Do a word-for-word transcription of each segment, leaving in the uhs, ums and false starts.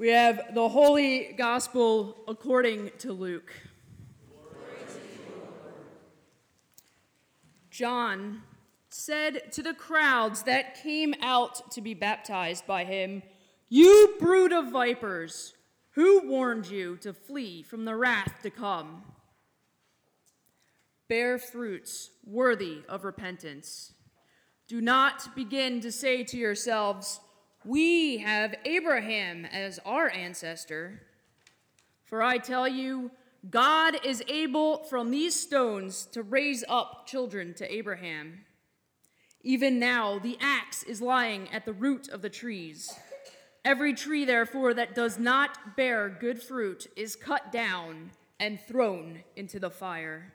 We have the Holy Gospel according to Luke. John said to the crowds that came out to be baptized by him, "You brood of vipers, who warned you to flee from the wrath to come? Bear fruits worthy of repentance. Do not begin to say to yourselves, 'We have Abraham as our ancestor.' For I tell you, God is able from these stones to raise up children to Abraham. Even now the axe is lying at the root of the trees. Every tree, therefore, that does not bear good fruit is cut down and thrown into the fire."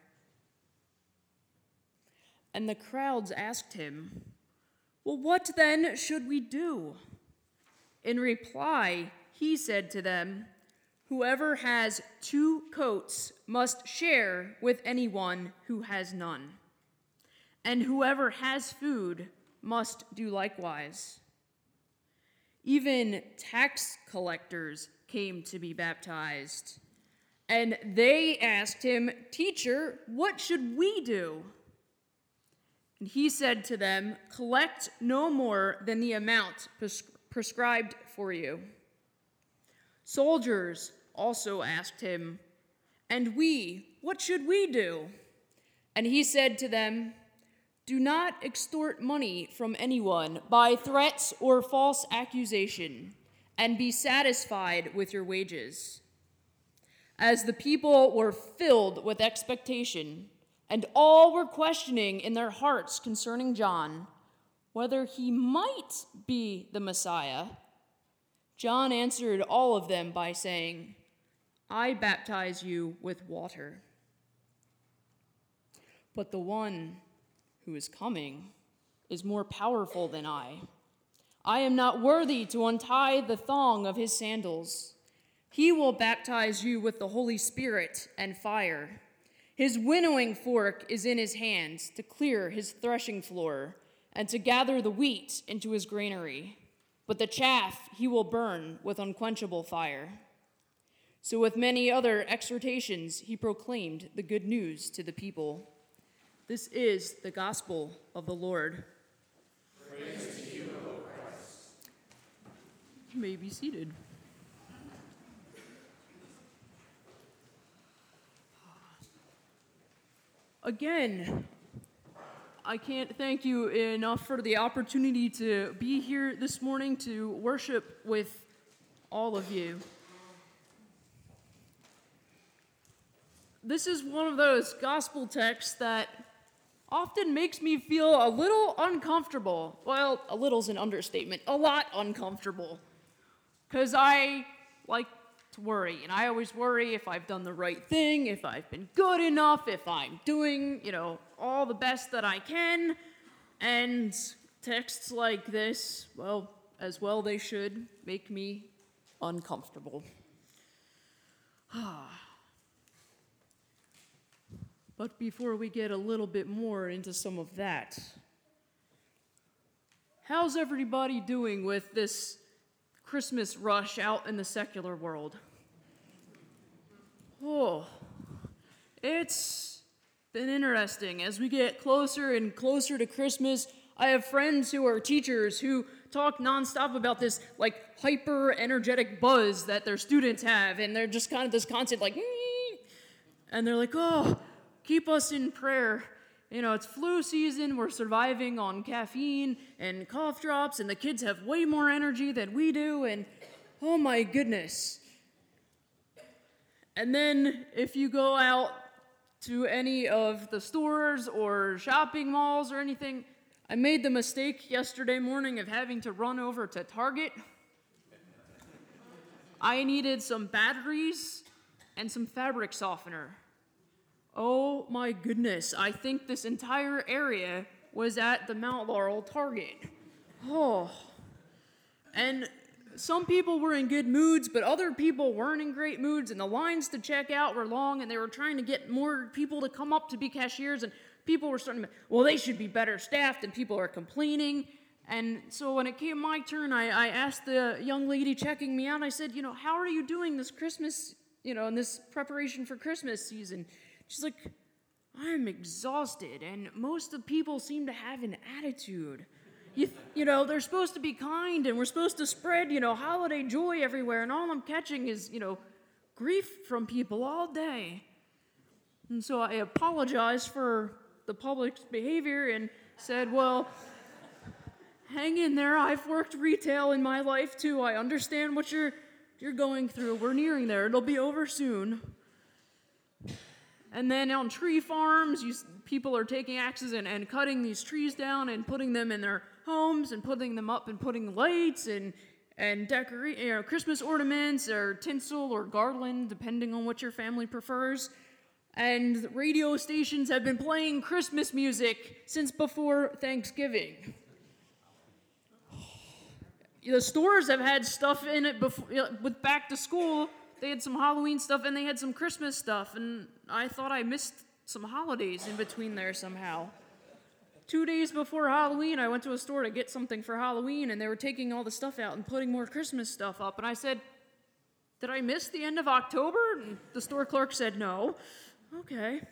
And the crowds asked him, "Well, what then should we do?" In reply, he said to them, "Whoever has two coats must share with anyone who has none, and whoever has food must do likewise." Even tax collectors came to be baptized, and they asked him, "Teacher, what should we do?" And he said to them, "Collect no more than the amount pres- prescribed for you." Soldiers also asked him, "And we, what should we do?" And he said to them, "Do not extort money from anyone by threats or false accusation, and be satisfied with your wages." As the people were filled with expectation, and all were questioning in their hearts concerning John, whether he might be the Messiah, John answered all of them by saying, "I baptize you with water. But the one who is coming is more powerful than I. I am not worthy to untie the thong of his sandals. He will baptize you with the Holy Spirit and fire. His winnowing fork is in his hands to clear his threshing floor and to gather the wheat into his granary, but the chaff he will burn with unquenchable fire." So with many other exhortations, he proclaimed the good news to the people. This is the gospel of the Lord. Praise to you, O Christ. You may be seated. Again, I can't thank you enough for the opportunity to be here this morning to worship with all of you. This is one of those gospel texts that often makes me feel a little uncomfortable. Well, a little's an understatement, a lot uncomfortable. Because I like to worry, and I always worry if I've done the right thing, if I've been good enough, if I'm doing, you know, all the best that I can. And texts like this, well, as well they should, make me uncomfortable. But before we get a little bit more into some of that, how's everybody doing with this Christmas rush out in the secular world? Oh, it's been interesting. As we get closer and closer to Christmas, I have friends who are teachers who talk nonstop about this like hyper energetic buzz that their students have, and they're just kind of this constant like, "Ee!" and they're like, "Oh, keep us in prayer. You know, it's flu season, we're surviving on caffeine and cough drops, and the kids have way more energy than we do, and oh my goodness." And then if you go out to any of the stores or shopping malls or anything, I made the mistake yesterday morning of having to run over to Target. I needed some batteries and some fabric softener. Oh my goodness, I think this entire area was at the Mount Laurel Target. Oh. And some people were in good moods, but other people weren't in great moods, and the lines to check out were long, and they were trying to get more people to come up to be cashiers, and people were starting to, well, they should be better staffed, and people are complaining. And so when it came my turn, I, I asked the young lady checking me out, I said, you know, how are you doing this Christmas, you know, in this preparation for Christmas season? She's like, I'm exhausted, and most of the people seem to have an attitude. You, you know, they're supposed to be kind, and we're supposed to spread, you know, holiday joy everywhere, and all I'm catching is, you know, grief from people all day. And so I apologized for the public's behavior and said, well, hang in there. I've worked retail in my life too. I understand what you're you're going through. We're nearing there. It'll be over soon. And then on tree farms, you, people are taking axes and, and cutting these trees down and putting them in their homes and putting them up and putting lights and and decorate, you know, Christmas ornaments or tinsel or garland, depending on what your family prefers. And radio stations have been playing Christmas music since before Thanksgiving. The stores have had stuff in it before, with back to school. They had some Halloween stuff and they had some Christmas stuff, and I thought I missed some holidays in between there somehow. Two days before Halloween, I went to a store to get something for Halloween, and they were taking all the stuff out and putting more Christmas stuff up, and I said, did I miss the end of October? And the store clerk said no. Okay.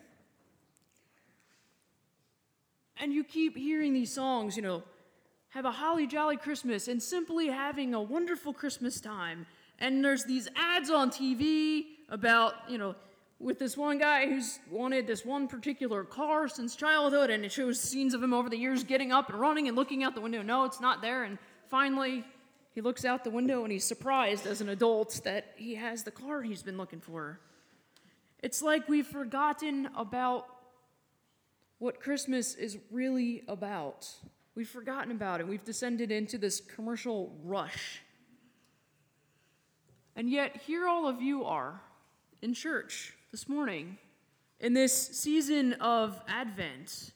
And you keep hearing these songs, you know, have a holly jolly Christmas, and simply having a wonderful Christmas time. And there's these ads on T V about, you know, with this one guy who's wanted this one particular car since childhood, and it shows scenes of him over the years getting up and running and looking out the window. No, it's not there. And finally, he looks out the window and he's surprised as an adult that he has the car he's been looking for. It's like we've forgotten about what Christmas is really about. We've forgotten about it. We've descended into this commercial rush. And yet, here all of you are in church this morning, in this season of Advent,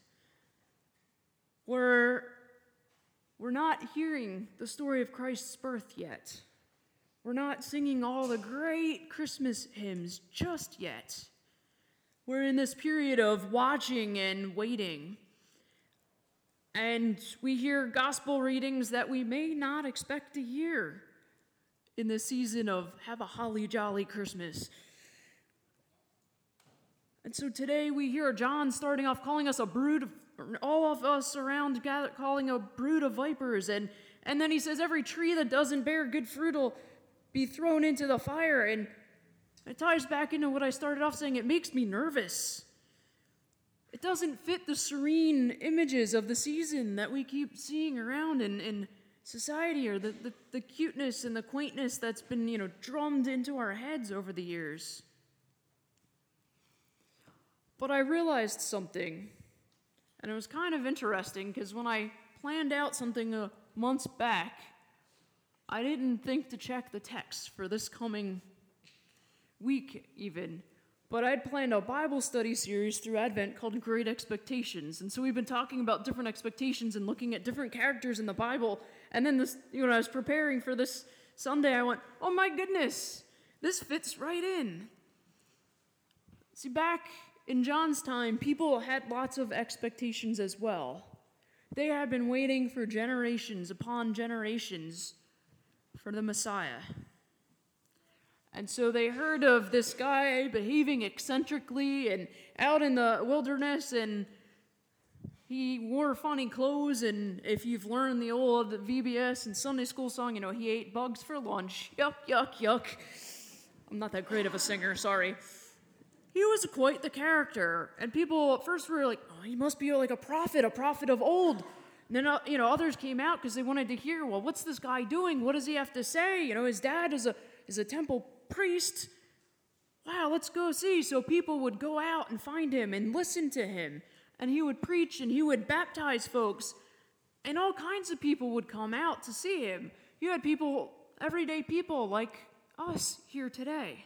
where we're not hearing the story of Christ's birth yet. We're not singing all the great Christmas hymns just yet. We're in this period of watching and waiting. And we hear gospel readings that we may not expect to hear in the season of have a holly jolly Christmas. And so today we hear John starting off calling us a brood of, all of us around gather, calling a brood of vipers. And, and then he says every tree that doesn't bear good fruit will be thrown into the fire. And it ties back into what I started off saying. It makes me nervous. It doesn't fit the serene images of the season that we keep seeing around in, in society, or the, the, the cuteness and the quaintness that's been, you know, drummed into our heads over the years. But I realized something, and it was kind of interesting, because when I planned out something uh, months back, I didn't think to check the text for this coming week even. But I'd planned a Bible study series through Advent called Great Expectations. And so we've been talking about different expectations and looking at different characters in the Bible. And then this, you know, when I was preparing for this Sunday, I went, oh my goodness, this fits right in. See, back in John's time, people had lots of expectations as well. They had been waiting for generations upon generations for the Messiah. And so they heard of this guy behaving eccentrically and out in the wilderness, and he wore funny clothes, and if you've learned the old V B S and Sunday school song, you know, he ate bugs for lunch. Yuck, yuck, yuck. I'm not that great of a singer, sorry. He was quite the character, and people at first were like, oh, he must be like a prophet, a prophet of old. And then, uh, you know, others came out because they wanted to hear, well, what's this guy doing? What does he have to say? You know, his dad is a is a temple priest. Wow, let's go see. So people would go out and find him and listen to him, and he would preach and he would baptize folks, and all kinds of people would come out to see him. You had people, everyday people like us here today.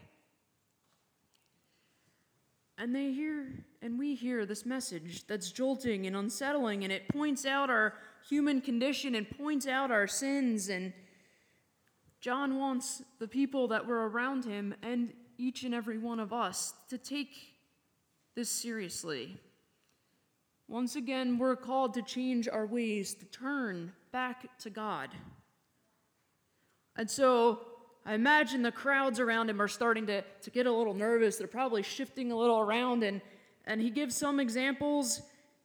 And they hear, and we hear this message that's jolting and unsettling, and it points out our human condition and points out our sins. And John wants the people that were around him and each and every one of us to take this seriously. Once again, we're called to change our ways, to turn back to God. And so I imagine the crowds around him are starting to, to get a little nervous. They're probably shifting a little around, and, and he gives some examples.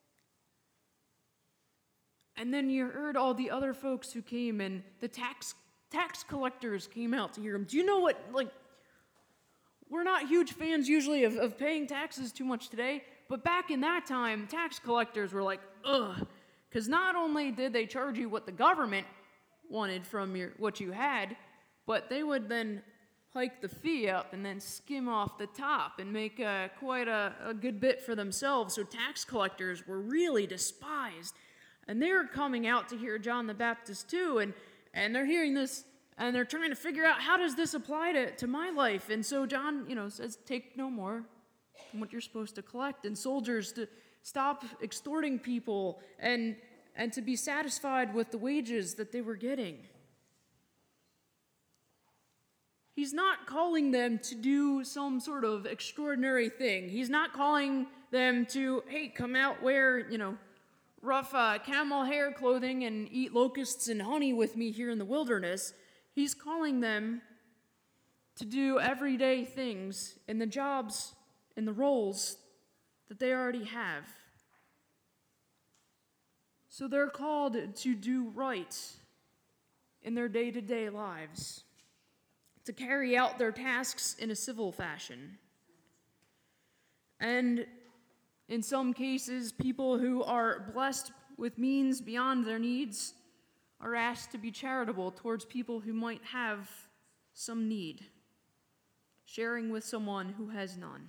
And then you heard all the other folks who came, and the tax tax collectors came out to hear him. Do you know what, like, we're not huge fans usually of, of paying taxes too much today, but back in that time, tax collectors were like, ugh, because not only did they charge you what the government wanted from your what you had, but they would then hike the fee up and then skim off the top and make uh, quite a, a good bit for themselves. So tax collectors were really despised. And they're coming out to hear John the Baptist too, and, and they're hearing this, and they're trying to figure out, how does this apply to, to my life? And so John, you know, says, take no more than what you're supposed to collect. And soldiers to stop extorting people and, and to be satisfied with the wages that they were getting. He's not calling them to do some sort of extraordinary thing. He's not calling them to, hey, come out, wear, you know, rough uh, camel hair clothing and eat locusts and honey with me here in the wilderness. He's calling them to do everyday things in the jobs and the roles that they already have. So they're called to do right in their day-to-day lives, to carry out their tasks in a civil fashion. And in some cases, people who are blessed with means beyond their needs are asked to be charitable towards people who might have some need, sharing with someone who has none.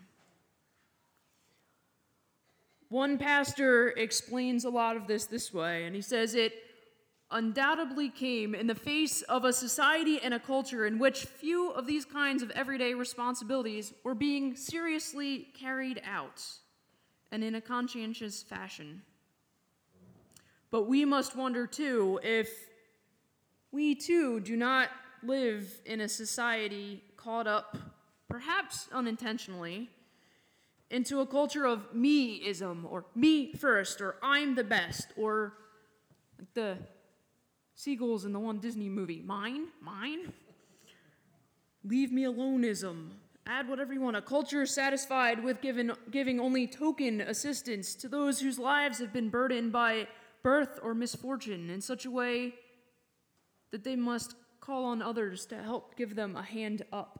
One pastor explains a lot of this this way, and he says it undoubtedly came in the face of a society and a culture in which few of these kinds of everyday responsibilities were being seriously carried out, and in a conscientious fashion. But we must wonder, too, if we, too, do not live in a society caught up, perhaps unintentionally, into a culture of me-ism, or me first, or I'm the best, or like the seagulls in the one Disney movie, mine, mine, leave me alone-ism. Add whatever you want. A culture satisfied with giving, giving only token assistance to those whose lives have been burdened by birth or misfortune in such a way that they must call on others to help give them a hand up.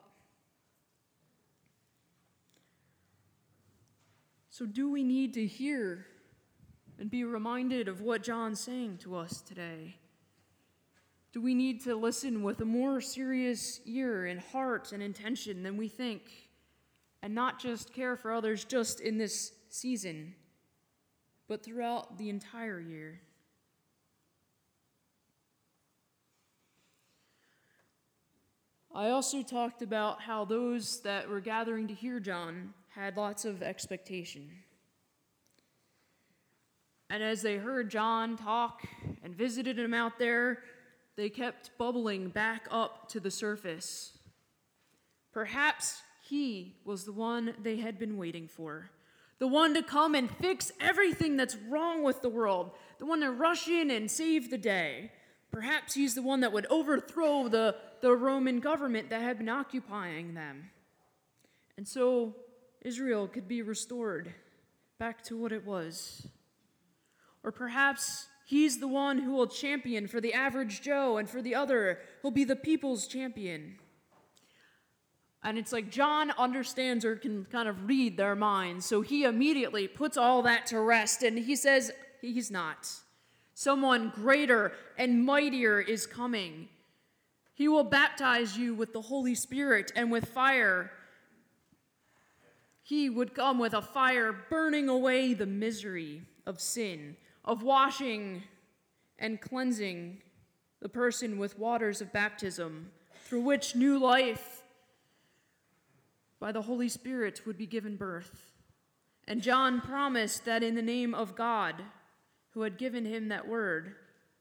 So do we need to hear and be reminded of what John's saying to us today? Do we need to listen with a more serious ear and heart and intention than we think, and not just care for others just in this season, but throughout the entire year? I also talked about how those that were gathering to hear John had lots of expectation. And as they heard John talk and visited him out there, they kept bubbling back up to the surface. Perhaps he was the one they had been waiting for, the one to come and fix everything that's wrong with the world, the one to rush in and save the day. Perhaps he's the one that would overthrow the, the Roman government that had been occupying them. And so Israel could be restored back to what it was. Or perhaps he's the one who will champion for the average Joe, and for the other, he'll be the people's champion. And it's like John understands or can kind of read their minds, so he immediately puts all that to rest, and he says he's not. Someone greater and mightier is coming. He will baptize you with the Holy Spirit and with fire. He would come with a fire burning away the misery of sin, of washing and cleansing the person with waters of baptism, through which new life by the Holy Spirit would be given birth. And John promised that in the name of God, who had given him that word,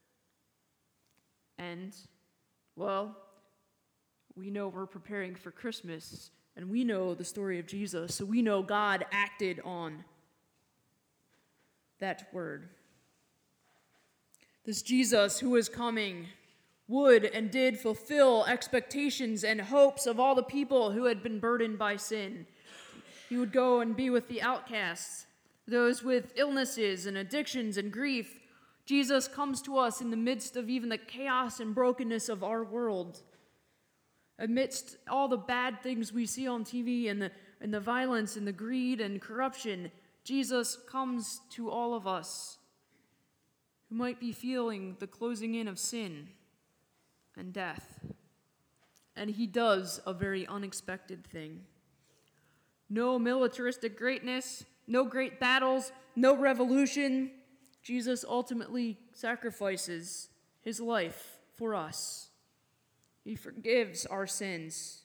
and, well, we know we're preparing for Christmas, and we know the story of Jesus, so we know God acted on that word. This Jesus who is coming would and did fulfill expectations and hopes of all the people who had been burdened by sin. He would go and be with the outcasts, those with illnesses and addictions and grief. Jesus comes to us in the midst of even the chaos and brokenness of our world. Amidst all the bad things we see on T V and the, and the violence and the greed and corruption, Jesus comes to all of us who might be feeling the closing in of sin and death. And he does a very unexpected thing. No militaristic greatness, no great battles, no revolution. Jesus ultimately sacrifices his life for us. He forgives our sins.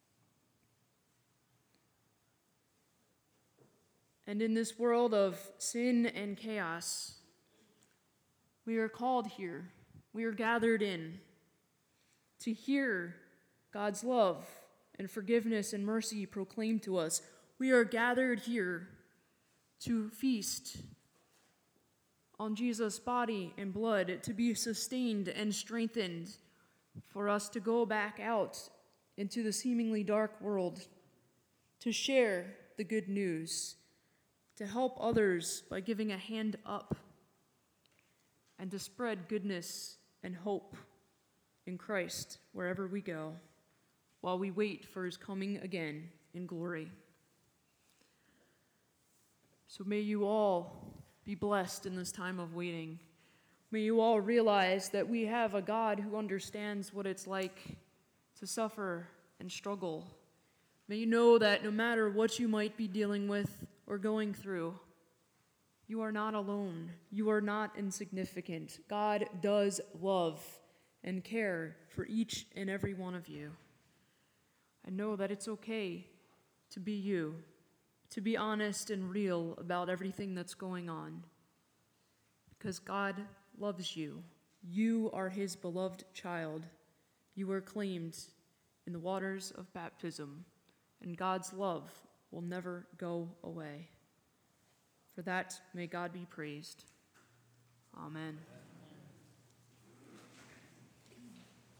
And in this world of sin and chaos, we are called here, we are gathered in to hear God's love and forgiveness and mercy proclaimed to us. We are gathered here to feast on Jesus' body and blood, to be sustained and strengthened, for us to go back out into the seemingly dark world, to share the good news, to help others by giving a hand up, and to spread goodness and hope in Christ wherever we go, while we wait for his coming again in glory. So may you all be blessed in this time of waiting. May you all realize that we have a God who understands what it's like to suffer and struggle. May you know that no matter what you might be dealing with or going through, you are not alone. You are not insignificant. God does love and care for each and every one of you. And know that it's okay to be you, to be honest and real about everything that's going on. Because God loves you. You are his beloved child. You are claimed in the waters of baptism, and God's love will never go away. For that, may God be praised. Amen.